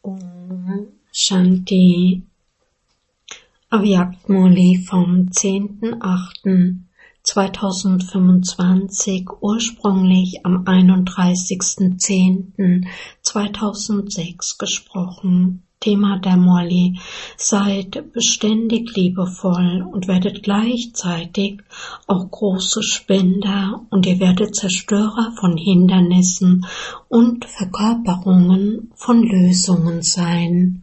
Om Shanti. Avyakt Murli vom 10.08.2025, ursprünglich am 31.10.2006 gesprochen. Thema der Murli: Seid beständig liebevoll und werdet gleichzeitig auch große Spender, und ihr werdet Zerstörer von Hindernissen und Verkörperungen von Lösungen sein.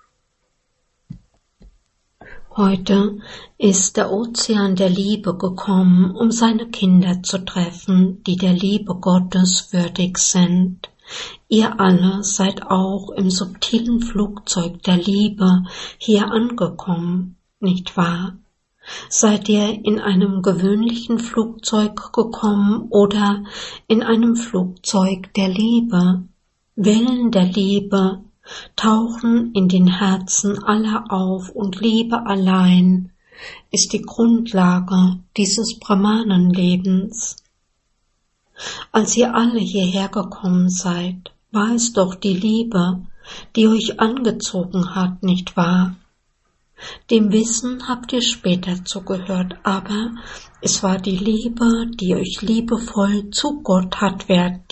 Heute ist der Ozean der Liebe gekommen, um seine Kinder zu treffen, die der Liebe Gottes würdig sind. Ihr alle seid auch im subtilen Flugzeug der Liebe hier angekommen, nicht wahr? Seid ihr in einem gewöhnlichen Flugzeug gekommen oder in einem Flugzeug der Liebe? Wellen der Liebe tauchen in den Herzen aller auf, und Liebe allein ist die Grundlage dieses Brahmanenlebens. Als ihr alle hierher gekommen seid, war es doch die Liebe, die euch angezogen hat, nicht wahr? Dem Wissen habt ihr später zugehört, aber es war die Liebe, die euch liebevoll zu Gott hat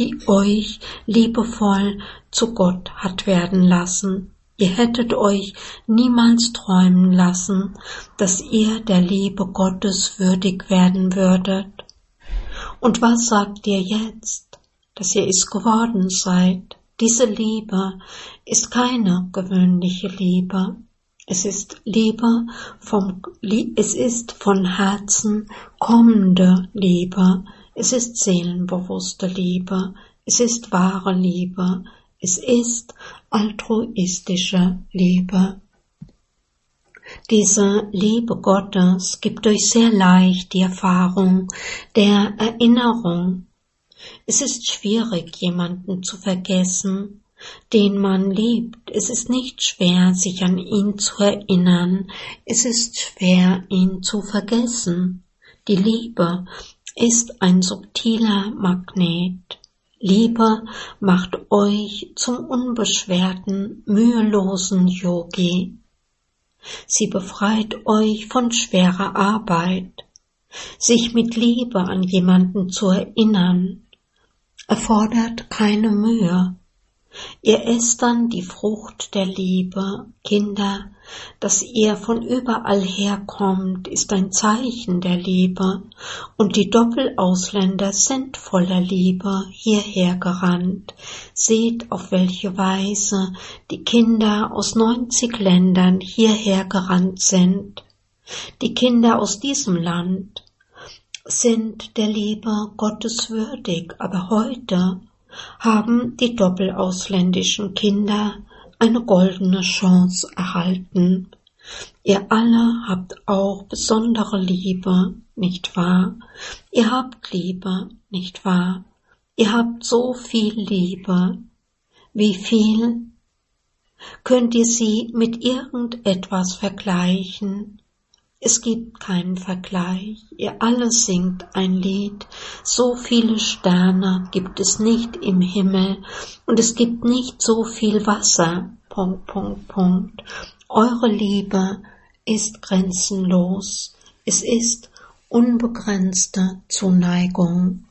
werden lassen. Ihr hättet euch niemals träumen lassen, dass ihr der Liebe Gottes würdig werden würdet. Und was sagt ihr jetzt, dass ihr es geworden seid? Diese Liebe ist keine gewöhnliche Liebe. Es ist von Herzen kommende Liebe. Es ist seelenbewusste Liebe. Es ist wahre Liebe. Es ist altruistische Liebe. Diese Liebe Gottes gibt euch sehr leicht die Erfahrung der Erinnerung. Es ist schwierig, jemanden zu vergessen, den man liebt. Es ist nicht schwer, sich an ihn zu erinnern. Es ist schwer, ihn zu vergessen. Die Liebe ist ein subtiler Magnet. Liebe macht euch zum unbeschwerten, mühelosen Yogi. Sie befreit euch von schwerer Arbeit. Sich mit Liebe an jemanden zu erinnern, erfordert keine Mühe. Ihr esst dann die Frucht der Liebe. Kinder, dass ihr von überall herkommt, ist ein Zeichen der Liebe, und die Doppelausländer sind voller Liebe hierher gerannt. Seht, auf welche Weise die Kinder aus 90 Ländern hierher gerannt sind. Die Kinder aus diesem Land sind der Liebe Gottes würdig, aber heute haben die doppelausländischen Kinder eine goldene Chance erhalten. Ihr alle habt auch besondere Liebe, nicht wahr? Ihr habt Liebe, nicht wahr? Ihr habt so viel Liebe. Wie viel? Könnt ihr sie mit irgendetwas vergleichen? Es gibt keinen Vergleich. Ihr alle singt ein Lied. So viele Sterne gibt es nicht im Himmel, und es gibt nicht so viel Wasser. ... Eure Liebe ist grenzenlos. Es ist unbegrenzte Zuneigung.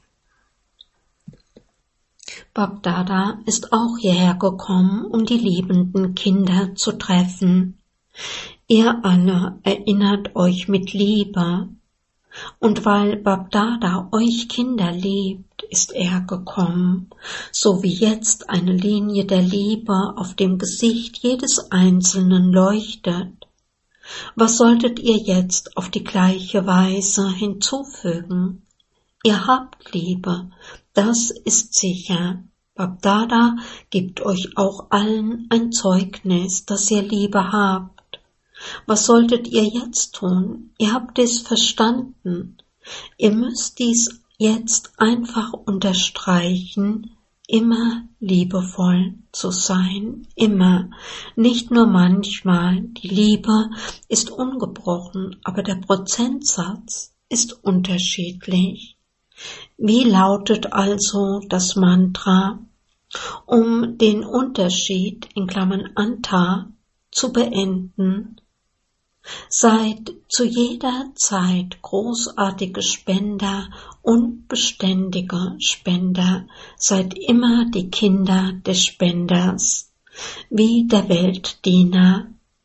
Bab-Dada ist auch hierher gekommen, um die liebenden Kinder zu treffen. Ihr alle erinnert euch mit Liebe, und weil Bab-Dada euch Kinder liebt, ist er gekommen, so wie jetzt eine Linie der Liebe auf dem Gesicht jedes Einzelnen leuchtet. Was solltet ihr jetzt auf die gleiche Weise hinzufügen? Ihr habt Liebe, das ist sicher. Bab-Dada gibt euch auch allen ein Zeugnis, dass ihr Liebe habt. Was solltet ihr jetzt tun? Ihr habt es verstanden. Ihr müsst dies jetzt einfach unterstreichen, immer liebevoll zu sein, immer, nicht nur manchmal. Die Liebe ist ungebrochen, aber der Prozentsatz ist unterschiedlich. Wie lautet also das Mantra? Um den Unterschied in Klammern Anta zu beenden, seid zu jeder Zeit großartige Spender und beständige Spender, seid immer die Kinder des Spenders, wie der Weltdiener.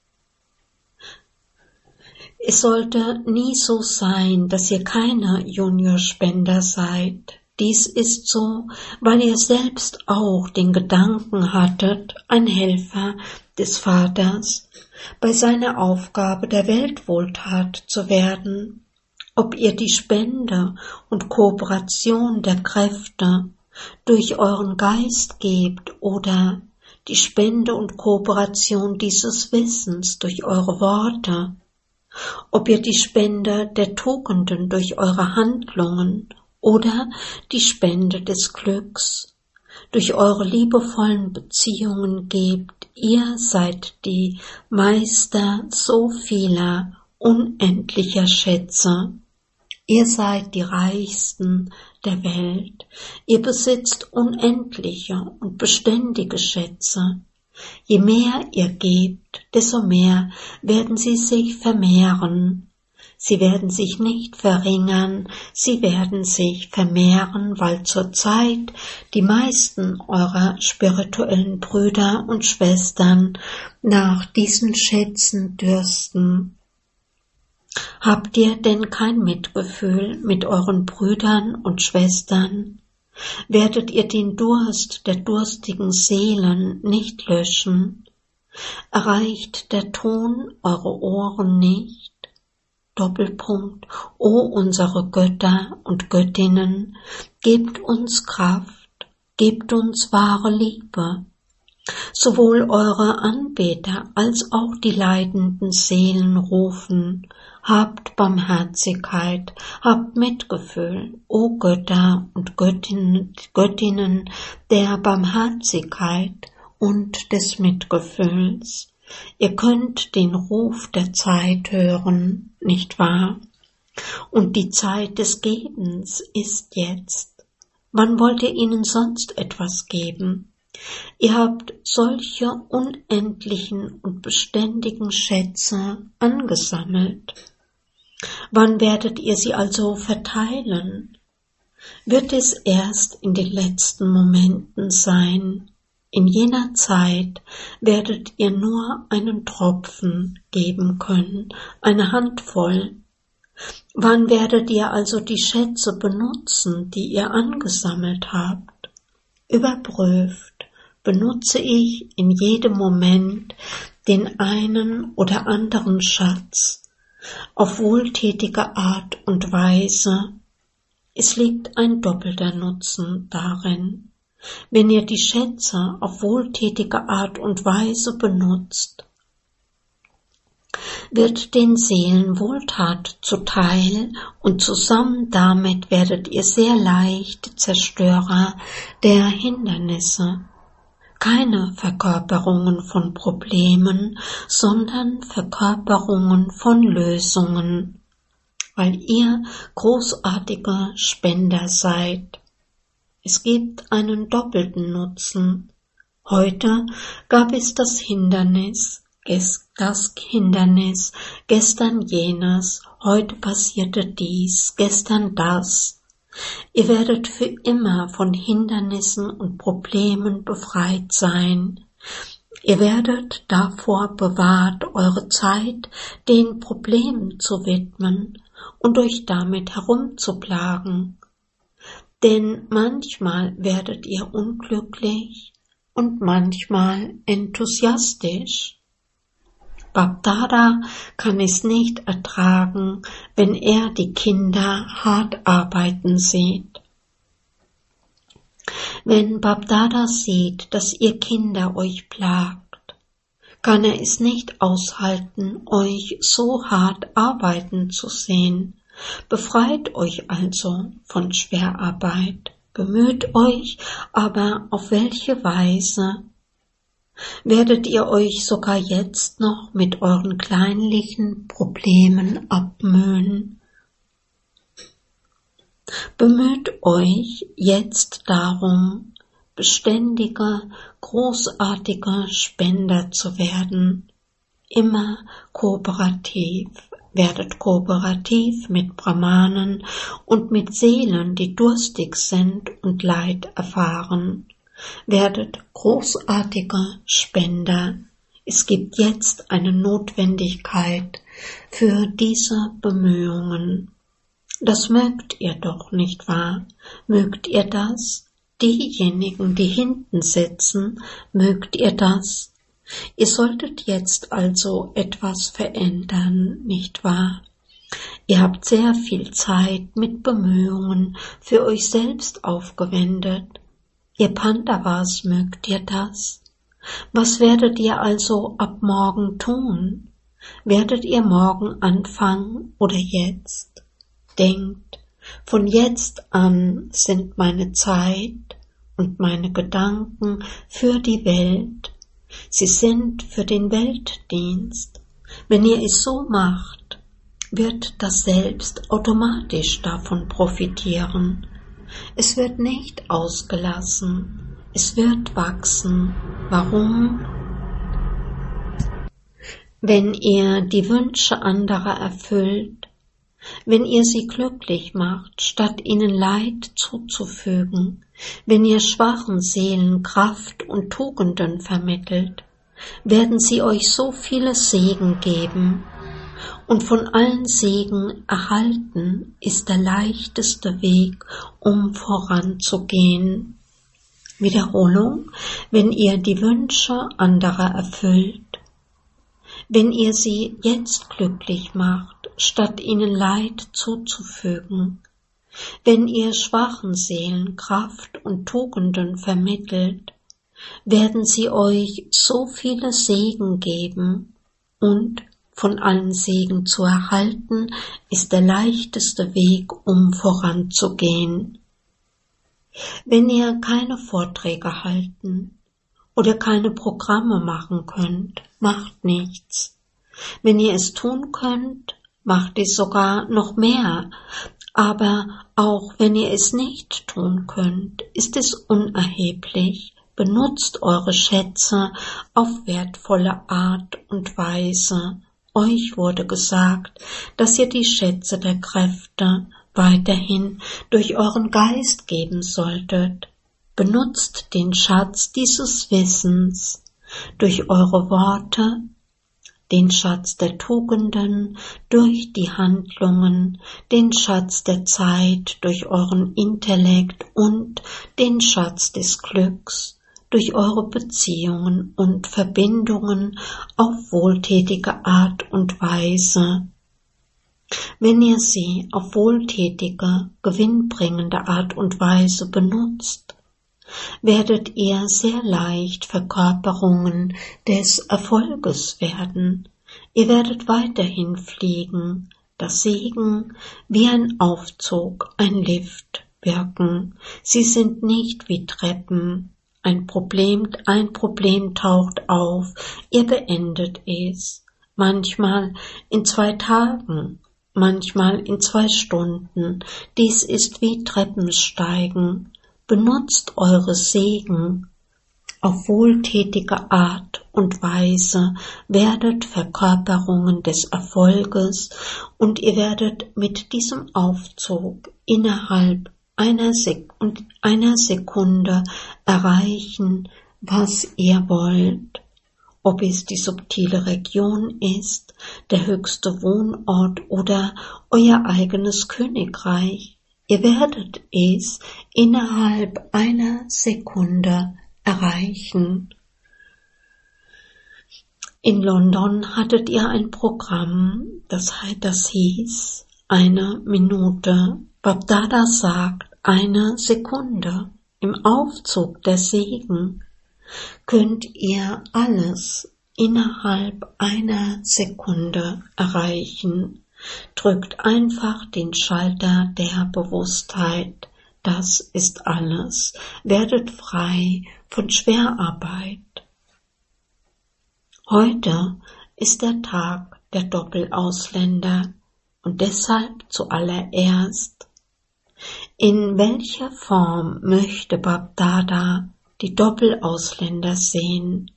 Es sollte nie so sein, dass ihr keine Juniorspender seid. Dies ist so, weil ihr selbst auch den Gedanken hattet, ein Helfer des Vaters bei seiner Aufgabe der Weltwohltat zu werden. Ob ihr die Spende und Kooperation der Kräfte durch euren Geist gebt oder die Spende und Kooperation dieses Wissens durch eure Worte, ob ihr die Spende der Tugenden durch eure Handlungen oder die Spende des Glücks durch eure liebevollen Beziehungen gebt, ihr seid die Meister so vieler unendlicher Schätze. Ihr seid die Reichsten der Welt. Ihr besitzt unendliche und beständige Schätze. Je mehr ihr gebt, desto mehr werden sie sich vermehren. Sie werden sich nicht verringern, sie werden sich vermehren, weil zurzeit die meisten eurer spirituellen Brüder und Schwestern nach diesen Schätzen dürsten. Habt ihr denn kein Mitgefühl mit euren Brüdern und Schwestern? Werdet ihr den Durst der durstigen Seelen nicht löschen? Erreicht der Ton eure Ohren nicht? Doppelpunkt, o unsere Götter und Göttinnen, gebt uns Kraft, gebt uns wahre Liebe. Sowohl eure Anbeter als auch die leidenden Seelen rufen, habt Barmherzigkeit, habt Mitgefühl, o Götter und Göttinnen der Barmherzigkeit und des Mitgefühls. Ihr könnt den Ruf der Zeit hören, nicht wahr? Und die Zeit des Gebens ist jetzt. Wann wollt ihr ihnen sonst etwas geben? Ihr habt solche unendlichen und beständigen Schätze angesammelt. Wann werdet ihr sie also verteilen? Wird es erst in den letzten Momenten sein? In jener Zeit werdet ihr nur einen Tropfen geben können, eine Handvoll. Wann werdet ihr also die Schätze benutzen, die ihr angesammelt habt? Überprüft, benutze ich in jedem Moment den einen oder anderen Schatz auf wohltätige Art und Weise. Es liegt ein doppelter Nutzen darin. Wenn ihr die Schätze auf wohltätige Art und Weise benutzt, wird den Seelen Wohltat zuteil und zusammen damit werdet ihr sehr leicht Zerstörer der Hindernisse. Keine Verkörperungen von Problemen, sondern Verkörperungen von Lösungen, weil ihr großartige Spender seid. Es gibt einen doppelten Nutzen. Heute gab es das Hindernis, gestern jenes, heute passierte dies, gestern das. Ihr werdet für immer von Hindernissen und Problemen befreit sein. Ihr werdet davor bewahrt, eure Zeit den Problemen zu widmen und euch damit herumzuplagen. Denn manchmal werdet ihr unglücklich und manchmal enthusiastisch. Babdada kann es nicht ertragen, wenn er die Kinder hart arbeiten sieht. Wenn Babdada sieht, dass ihr Kinder euch plagt, kann er es nicht aushalten, euch so hart arbeiten zu sehen. Befreit euch also von Schwerarbeit, bemüht euch, aber auf welche Weise? Werdet ihr euch sogar jetzt noch mit euren kleinlichen Problemen abmühen? Bemüht euch jetzt darum, beständiger, großartiger Spender zu werden. Immer kooperativ. Werdet kooperativ mit Brahmanen und mit Seelen, die durstig sind und Leid erfahren. Werdet großartige Spender. Es gibt jetzt eine Notwendigkeit für diese Bemühungen. Das mögt ihr doch, nicht wahr? Mögt ihr das? Diejenigen, die hinten sitzen, mögt ihr das? Ihr solltet jetzt also etwas verändern, nicht wahr? Ihr habt sehr viel Zeit mit Bemühungen für euch selbst aufgewendet. Ihr Pandavas, mögt ihr das? Was werdet ihr also ab morgen tun? Werdet ihr morgen anfangen oder jetzt? Denkt, von jetzt an sind meine Zeit und meine Gedanken für die Welt. Sie sind für den Weltdienst. Wenn ihr es so macht, wird das Selbst automatisch davon profitieren. Es wird nicht ausgelassen, es wird wachsen. Warum? Wenn ihr die Wünsche anderer erfüllt, wenn ihr sie glücklich macht, statt ihnen Leid zuzufügen, wenn ihr schwachen Seelen Kraft und Tugenden vermittelt, werden sie euch so viele Segen geben, und von allen Segen erhalten ist der leichteste Weg, um voranzugehen. Wiederholung, wenn ihr die Wünsche anderer erfüllt, wenn ihr sie jetzt glücklich macht, statt ihnen Leid zuzufügen, wenn ihr schwachen Seelen Kraft und Tugenden vermittelt, werden sie euch so viele Segen geben, und von allen Segen zu erhalten ist der leichteste Weg, um voranzugehen. Wenn ihr keine Vorträge halten oder keine Programme machen könnt, macht nichts. Wenn ihr es tun könnt, macht es sogar noch mehr. Aber auch wenn ihr es nicht tun könnt, ist es unerheblich. Benutzt eure Schätze auf wertvolle Art und Weise. Euch wurde gesagt, dass ihr die Schätze der Kräfte weiterhin durch euren Geist geben solltet. Benutzt den Schatz dieses Wissens durch eure Worte, den Schatz der Tugenden durch die Handlungen, den Schatz der Zeit durch euren Intellekt und den Schatz des Glücks durch eure Beziehungen und Verbindungen auf wohltätige Art und Weise. Wenn ihr sie auf wohltätige, gewinnbringende Art und Weise benutzt, werdet ihr sehr leicht Verkörperungen des Erfolges werden. Ihr werdet weiterhin fliegen, das Segen wie ein Aufzug, ein Lift wirken. Sie sind nicht wie Treppen. Ein Problem taucht auf, ihr beendet es. Manchmal in 2 Tagen, manchmal in 2 Stunden. Dies ist wie Treppensteigen. Benutzt eure Segen auf wohltätige Art und Weise, werdet Verkörperungen des Erfolges, und ihr werdet mit diesem Aufzug innerhalb einer Sekunde erreichen, was ihr wollt. Ob es die subtile Region ist, der höchste Wohnort oder euer eigenes Königreich, ihr werdet es innerhalb einer Sekunde erreichen. In London hattet ihr ein Programm, das hieß 1 Minute. Babdada sagt 1 Sekunde. Im Aufzug der Segen könnt ihr alles innerhalb einer Sekunde erreichen. Drückt einfach den Schalter der Bewusstheit. Das ist alles. Werdet frei von Schwerarbeit. Heute ist der Tag der Doppelausländer und deshalb zuallererst: In welcher Form möchte Babdada die Doppelausländer sehen.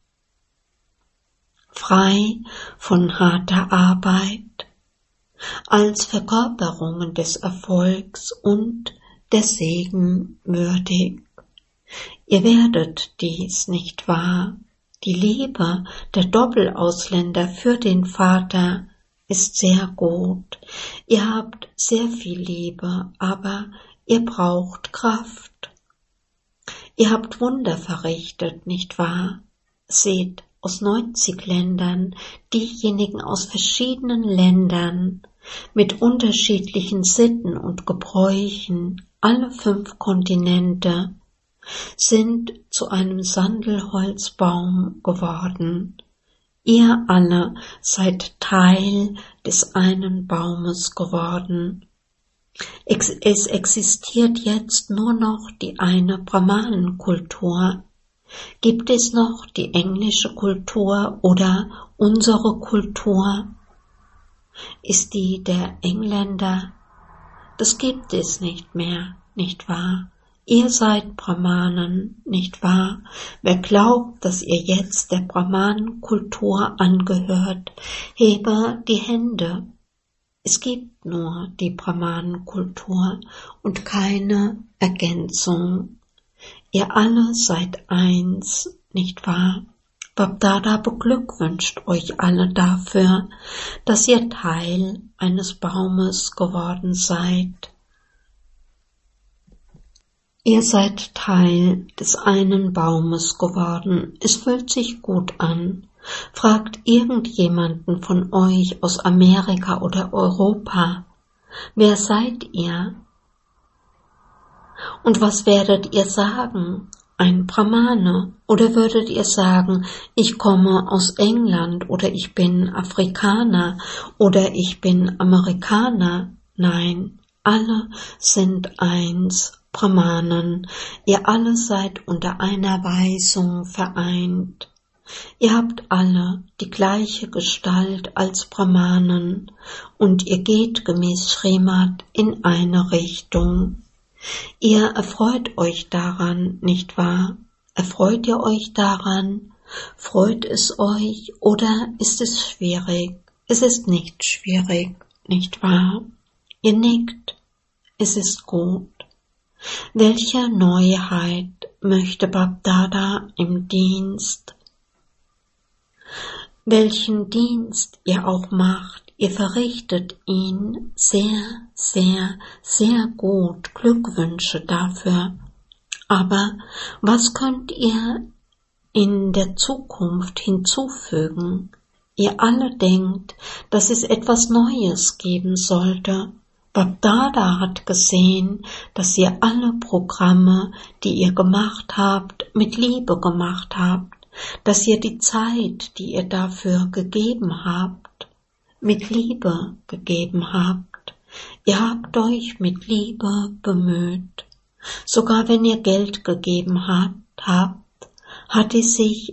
Frei von harter Arbeit, als Verkörperungen des Erfolgs und der Segen würdig. Ihr werdet dies, nicht wahr? Die Liebe der Doppelausländer für den Vater ist sehr gut. Ihr habt sehr viel Liebe, aber ihr braucht Kraft. Ihr habt Wunder verrichtet, nicht wahr? Seht, aus 90 Ländern, diejenigen aus verschiedenen Ländern, mit unterschiedlichen Sitten und Gebräuchen, alle 5 Kontinente, sind zu einem Sandelholzbaum geworden. Ihr alle seid Teil des einen Baumes geworden. Es existiert jetzt nur noch die eine Brahmanenkultur. Gibt es noch die englische Kultur oder unsere Kultur? Ist die der Engländer? Das gibt es nicht mehr, nicht wahr? Ihr seid Brahmanen, nicht wahr? Wer glaubt, dass ihr jetzt der Brahmanenkultur angehört, hebe die Hände. Es gibt nur die Brahmanenkultur und keine Ergänzung. Ihr alle seid eins, nicht wahr? Bapdada beglückwünscht euch alle dafür, dass ihr Teil eines Baumes geworden seid. Ihr seid Teil des einen Baumes geworden. Es fühlt sich gut an. Fragt irgendjemanden von euch aus Amerika oder Europa, wer seid ihr? Und was werdet ihr sagen? Ein Brahmane? Oder würdet ihr sagen, ich komme aus England oder ich bin Afrikaner oder ich bin Amerikaner? Nein, alle sind eins, Brahmanen. Ihr alle seid unter einer Weisung vereint. Ihr habt alle die gleiche Gestalt als Brahmanen und ihr geht gemäß Srimad in eine Richtung. Ihr erfreut euch daran, nicht wahr? Erfreut ihr euch daran? Freut es euch oder ist es schwierig? Es ist nicht schwierig, nicht wahr? Ihr nickt. Es ist gut. Welche Neuheit möchte Bapdada im Dienst? Welchen Dienst ihr auch macht, ihr verrichtet ihn sehr, sehr, sehr gut. Glückwünsche dafür. Aber was könnt ihr in der Zukunft hinzufügen? Ihr alle denkt, dass es etwas Neues geben sollte. Bapdada hat gesehen, dass ihr alle Programme, die ihr gemacht habt, mit Liebe gemacht habt, dass ihr die Zeit, die ihr dafür gegeben habt, mit Liebe gegeben habt. Ihr habt euch mit Liebe bemüht. Sogar wenn ihr Geld gegeben habt, hat es sich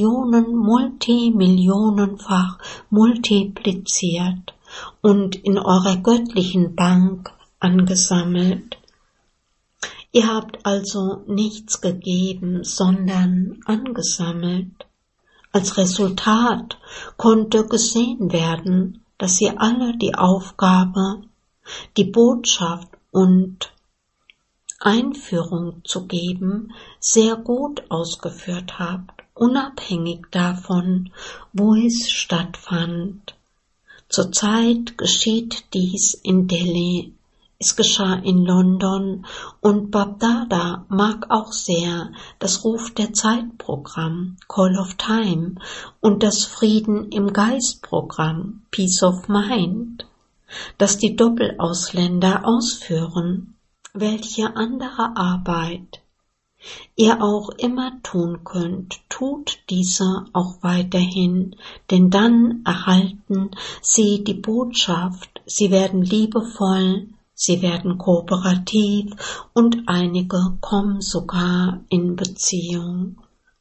multimillionenfach multipliziert und in eurer göttlichen Bank angesammelt. Ihr habt also nichts gegeben, sondern angesammelt. Als Resultat konnte gesehen werden, dass ihr alle die Aufgabe, die Botschaft und Einführung zu geben, sehr gut ausgeführt habt, unabhängig davon, wo es stattfand. Zurzeit geschieht dies in Delhi, es geschah in London und Bapdada mag auch sehr das Ruf der Zeit-Programm Call of Time und das Frieden im Geist-Programm Peace of Mind, das die Doppelausländer ausführen. Welche andere Arbeit ihr auch immer tun könnt, tut diese auch weiterhin, denn dann erhalten sie die Botschaft, sie werden liebevoll, sie werden kooperativ und einige kommen sogar in Beziehung.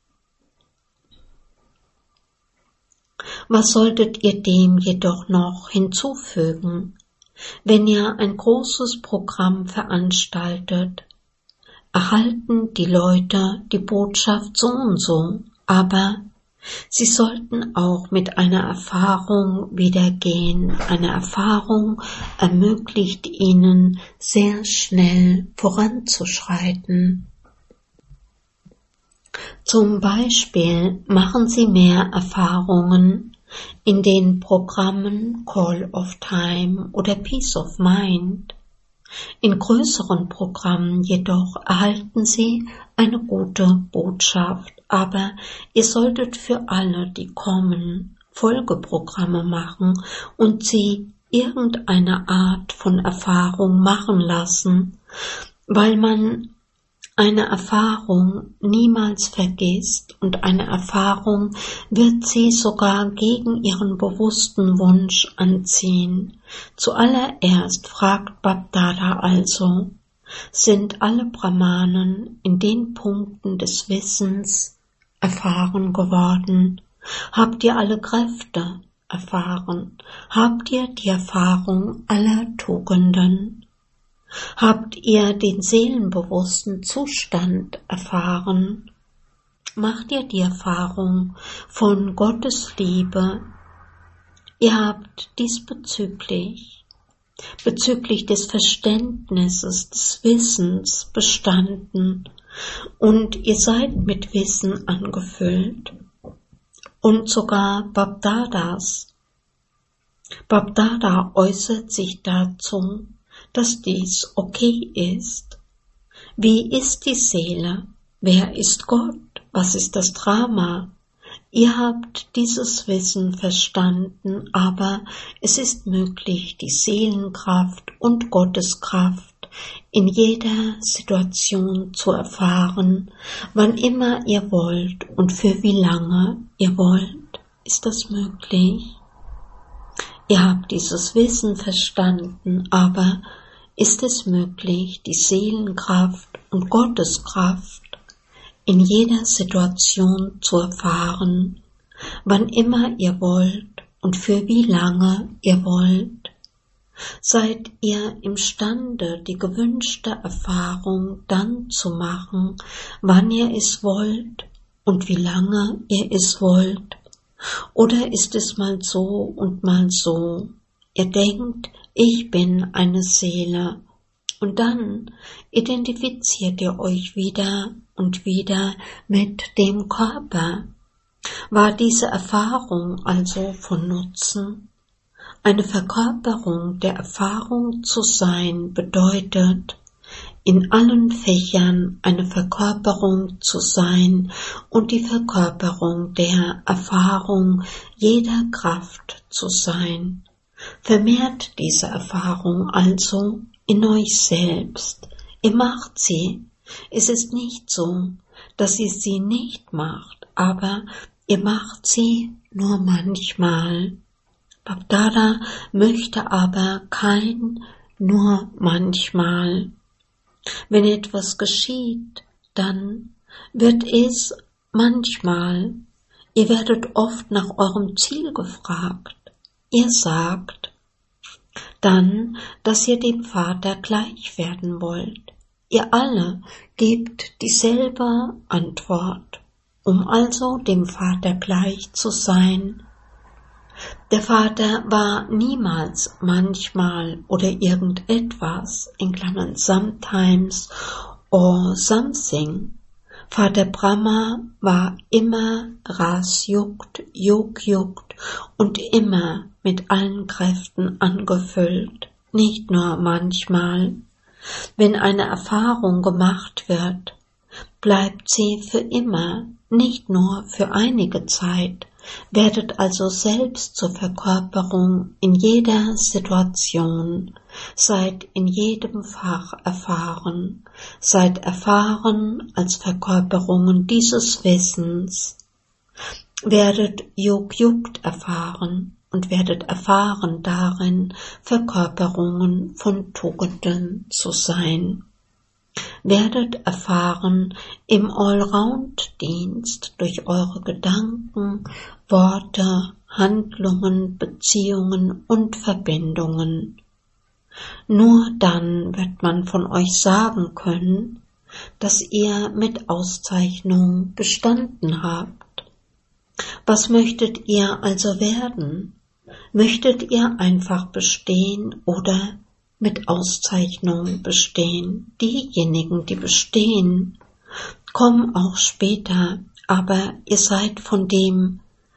Was solltet ihr dem jedoch noch hinzufügen? Wenn ihr ein großes Programm veranstaltet, erhalten die Leute die Botschaft so und so, aber sie sollten auch mit einer Erfahrung wiedergehen. Eine Erfahrung ermöglicht ihnen, sehr schnell voranzuschreiten. Zum Beispiel machen sie mehr Erfahrungen in den Programmen Call of Time oder Peace of Mind. In größeren Programmen jedoch erhalten sie eine gute Botschaft, aber ihr solltet für alle, die kommen, Folgeprogramme machen und sie irgendeine Art von Erfahrung machen lassen, weil man eine Erfahrung niemals vergisst und eine Erfahrung wird sie sogar gegen ihren bewussten Wunsch anziehen. Zuallererst fragt Bapdada also, sind alle Brahmanen in den Punkten des Wissens erfahren geworden? Habt ihr alle Kräfte erfahren? Habt ihr die Erfahrung aller Tugenden? Habt ihr den seelenbewussten Zustand erfahren? Macht ihr die Erfahrung von Gottes Liebe? Ihr habt bezüglich des Verständnisses, des Wissens bestanden und ihr seid mit Wissen angefüllt. Und sogar Bapdada äußert sich dazu, dass dies okay ist. Wie ist die Seele? Wer ist Gott? Was ist das Drama? Ihr habt dieses Wissen verstanden, aber es ist möglich, die Seelenkraft und Gotteskraft in jeder Situation zu erfahren, wann immer ihr wollt und für wie lange ihr wollt. Ist das möglich? Ihr habt dieses Wissen verstanden, aber ist es möglich, die Seelenkraft und Gotteskraft in jeder Situation zu erfahren, wann immer ihr wollt und für wie lange ihr wollt? Seid ihr imstande, die gewünschte Erfahrung dann zu machen, wann ihr es wollt und wie lange ihr es wollt? Oder ist es mal so und mal so? Ihr denkt, ich bin eine Seele, und dann identifiziert ihr euch wieder und wieder mit dem Körper. War diese Erfahrung also von Nutzen? Eine Verkörperung der Erfahrung zu sein bedeutet, in allen Fächern eine Verkörperung zu sein und die Verkörperung der Erfahrung jeder Kraft zu sein. Vermehrt diese Erfahrung also in euch selbst. Ihr macht sie. Es ist nicht so, dass ihr sie nicht macht, aber ihr macht sie nur manchmal. Bapdada möchte aber kein nur manchmal. Wenn etwas geschieht, dann wird es manchmal. Ihr werdet oft nach eurem Ziel gefragt. Ihr sagt dann, dass ihr dem Vater gleich werden wollt. Ihr alle gebt dieselbe Antwort, um also dem Vater gleich zu sein. Der Vater war niemals manchmal oder irgendetwas, in Klammern sometimes or something. Vater Brahma war immer Ras Yukt, Yog Yukt und immer mit allen Kräften angefüllt, nicht nur manchmal. Wenn eine Erfahrung gemacht wird, bleibt sie für immer, nicht nur für einige Zeit. Werdet also selbst zur Verkörperung in jeder Situation, seid in jedem Fach erfahren, seid erfahren als Verkörperungen dieses Wissens, werdet Yog Yukt erfahren und werdet erfahren darin, Verkörperungen von Tugenden zu sein. Werdet erfahren im Allround-Dienst durch eure Gedanken, Worte, Handlungen, Beziehungen und Verbindungen. Nur dann wird man von euch sagen können, dass ihr mit Auszeichnung bestanden habt. Was möchtet ihr also werden? Möchtet ihr einfach bestehen oder mit Auszeichnung bestehen? Diejenigen, die bestehen, kommen auch später, aber ihr seid vor dem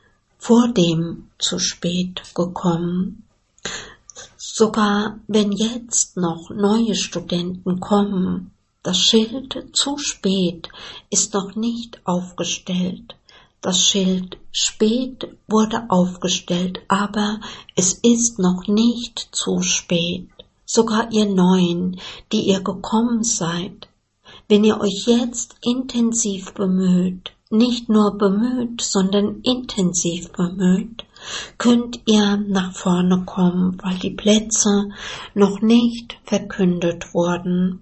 zu spät gekommen. Sogar wenn jetzt noch neue Studenten kommen, das Schild zu spät ist noch nicht aufgestellt. Das Schild spät wurde aufgestellt, aber es ist noch nicht zu spät. Sogar ihr Neuen, die ihr gekommen seid, wenn ihr euch jetzt intensiv bemüht, nicht nur bemüht, sondern intensiv bemüht, könnt ihr nach vorne kommen, weil die Plätze noch nicht verkündet wurden.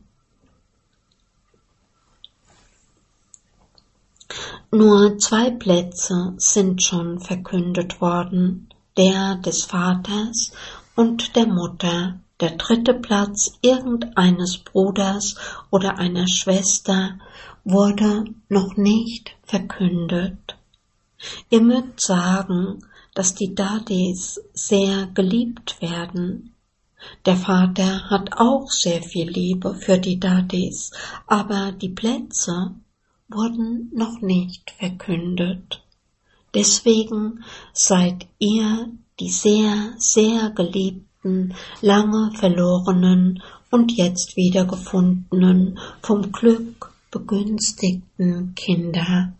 Nur 2 Plätze sind schon verkündet worden, der des Vaters und der Mutter. Der 3. Platz irgendeines Bruders oder einer Schwester wurde noch nicht verkündet. Ihr mögt sagen, dass die Dadis sehr geliebt werden. Der Vater hat auch sehr viel Liebe für die Dadis, aber die Plätze wurden noch nicht verkündet. Deswegen seid ihr die sehr, sehr geliebten, lange verlorenen und jetzt wiedergefundenen, vom Glück begünstigten Kinder.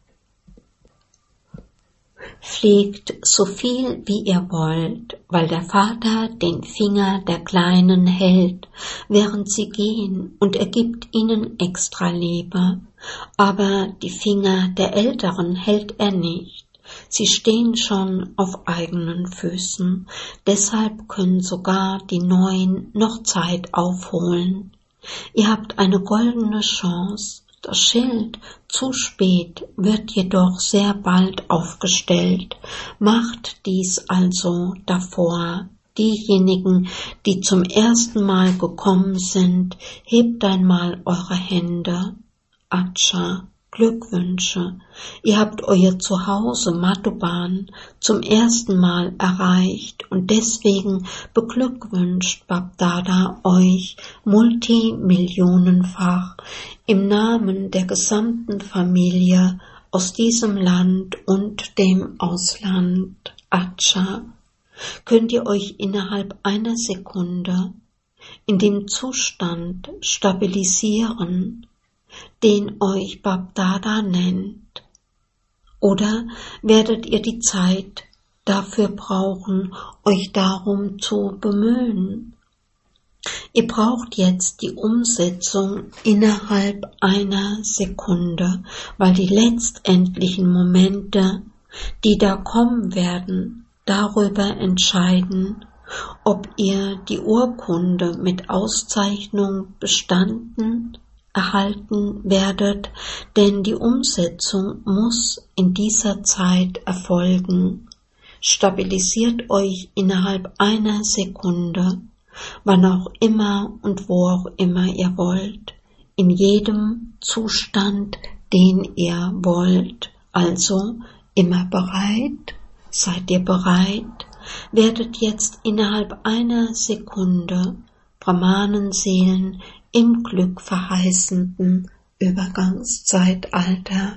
Fliegt so viel wie ihr wollt, weil der Vater den Finger der Kleinen hält, während sie gehen, und er gibt ihnen extra Liebe. Aber die Finger der Älteren hält er nicht. Sie stehen schon auf eigenen Füßen, deshalb können sogar die Neuen noch Zeit aufholen. Ihr habt eine goldene Chance. Das Schild zu spät wird jedoch sehr bald aufgestellt. Macht dies also davor. Diejenigen, die zum ersten Mal gekommen sind, hebt einmal eure Hände. Acha, Glückwünsche. Ihr habt euer Zuhause Madhuban zum ersten Mal erreicht und deswegen beglückwünscht BapDada euch multimillionenfach im Namen der gesamten Familie aus diesem Land und dem Ausland. Acha, könnt ihr euch innerhalb einer Sekunde in dem Zustand stabilisieren, den euch BapDada nennt? Oder werdet ihr die Zeit dafür brauchen, euch darum zu bemühen? Ihr braucht jetzt die Umsetzung innerhalb einer Sekunde, weil die letztendlichen Momente, die da kommen werden, darüber entscheiden, ob ihr die Urkunde mit Auszeichnung bestanden erhalten werdet, denn die Umsetzung muss in dieser Zeit erfolgen. Stabilisiert euch innerhalb einer Sekunde, wann auch immer und wo auch immer ihr wollt, in jedem Zustand, den ihr wollt. Also immer bereit? Seid ihr bereit? Werdet jetzt innerhalb einer Sekunde Brahmanenseelen im glückverheißenden Übergangszeitalter.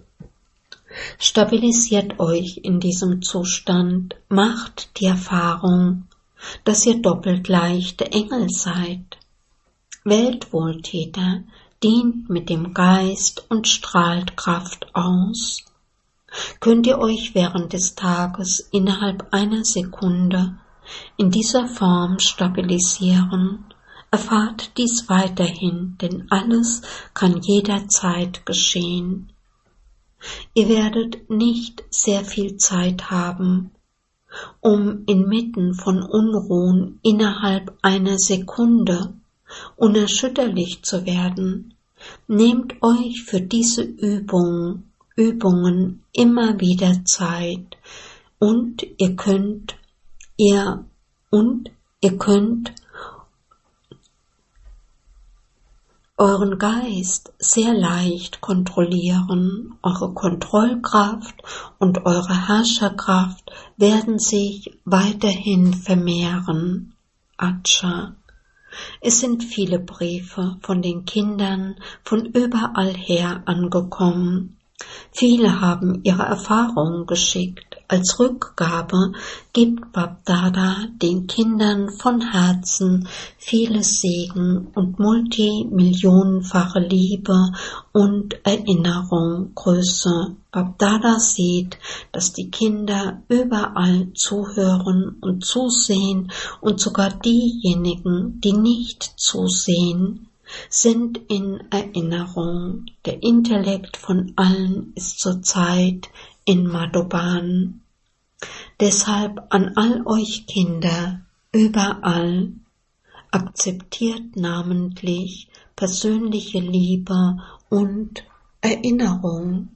Stabilisiert euch in diesem Zustand, macht die Erfahrung, dass ihr doppelt leichte Engel seid. Weltwohltäter, dient mit dem Geist und strahlt Kraft aus. Könnt ihr euch während des Tages innerhalb einer Sekunde in dieser Form stabilisieren, erfahrt dies weiterhin, denn alles kann jederzeit geschehen. Ihr werdet nicht sehr viel Zeit haben, um inmitten von Unruhen innerhalb einer Sekunde unerschütterlich zu werden. Nehmt euch für diese Übungen immer wieder Zeit und ihr könnt euren Geist sehr leicht kontrollieren. Eure Kontrollkraft und eure Herrscherkraft werden sich weiterhin vermehren. Acha. Es sind viele Briefe von den Kindern von überall her angekommen. Viele haben ihre Erfahrungen geschickt. Als Rückgabe gibt BapDada den Kindern von Herzen viele Segen und multimillionenfache Liebe und Erinnerung, Größe. BapDada sieht, dass die Kinder überall zuhören und zusehen und sogar diejenigen, die nicht zusehen, sind in Erinnerung. Der Intellekt von allen ist zurzeit in Madhuban. Deshalb an all euch Kinder überall, akzeptiert namentlich persönliche Liebe und Erinnerung.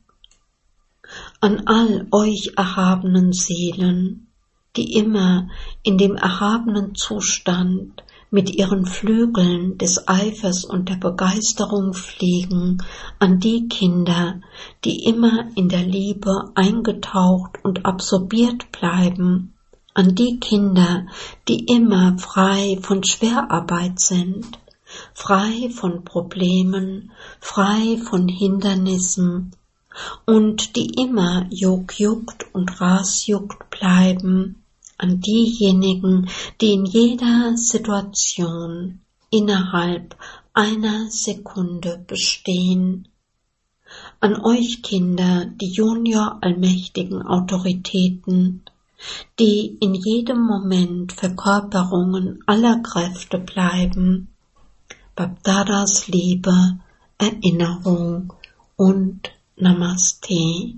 An all euch erhabenen Seelen, die immer in dem erhabenen Zustand mit ihren Flügeln des Eifers und der Begeisterung fliegen, an die Kinder, die immer in der Liebe eingetaucht und absorbiert bleiben, an die Kinder, die immer frei von Schwerarbeit sind, frei von Problemen, frei von Hindernissen und die immer Yog-Yukt und Ras-Yukt bleiben, an diejenigen, die in jeder Situation innerhalb einer Sekunde bestehen, an euch Kinder, die Junior-allmächtigen Autoritäten, die in jedem Moment Verkörperungen aller Kräfte bleiben, BapDadas Liebe, Erinnerung und Namaste.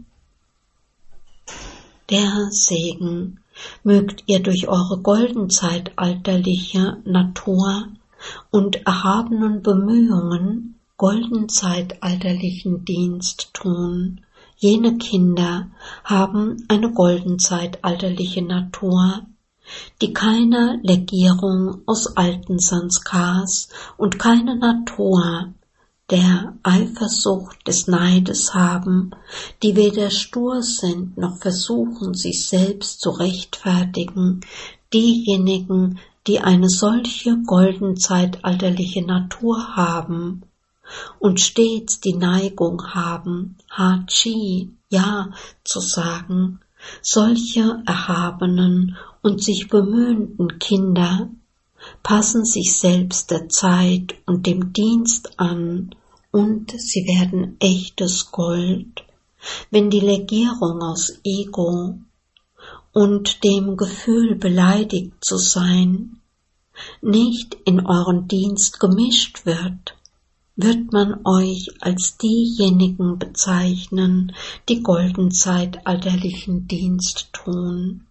Der Segen. Mögt ihr durch eure goldenzeitalterliche Natur und erhabenen Bemühungen goldenzeitalterlichen Dienst tun. Jene Kinder haben eine goldenzeitalterliche Natur, die keine Legierung aus alten Sanskars und keine Natur der Eifersucht des Neides haben, die weder stur sind noch versuchen, sich selbst zu rechtfertigen, diejenigen, die eine solche goldenzeitalterliche Natur haben und stets die Neigung haben, Ha-Chi, ja zu sagen, solche erhabenen und sich bemühenden Kinder passen sich selbst der Zeit und dem Dienst an, und sie werden echtes Gold, wenn die Legierung aus Ego und dem Gefühl beleidigt zu sein nicht in euren Dienst gemischt wird, wird man euch als diejenigen bezeichnen, die goldenzeitalterlichen Dienst tun.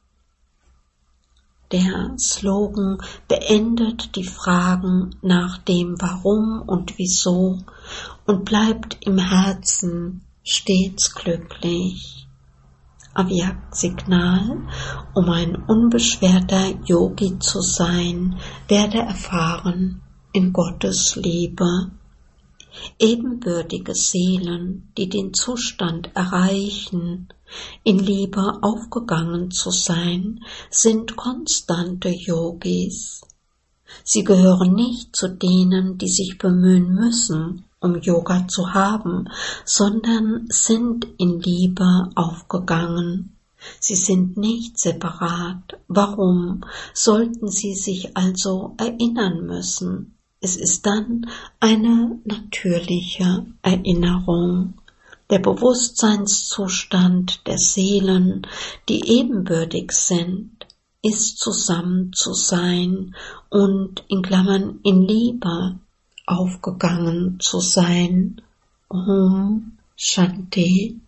Der Slogan beendet die Fragen nach dem Warum und Wieso und bleibt im Herzen stets glücklich. Avyakt-Signal: Um ein unbeschwerter Yogi zu sein, werde erfahren in Gottes Liebe. Ebenbürtige Seelen, die den Zustand erreichen, in Liebe aufgegangen zu sein, sind konstante Yogis. Sie gehören nicht zu denen, die sich bemühen müssen, um Yoga zu haben, sondern sind in Liebe aufgegangen. Sie sind nicht separat. Warum sollten sie sich also erinnern müssen? Es ist dann eine natürliche Erinnerung. Der Bewusstseinszustand der Seelen, die ebenbürtig sind, ist zusammen zu sein und in Liebe aufgegangen zu sein. Om Shanti.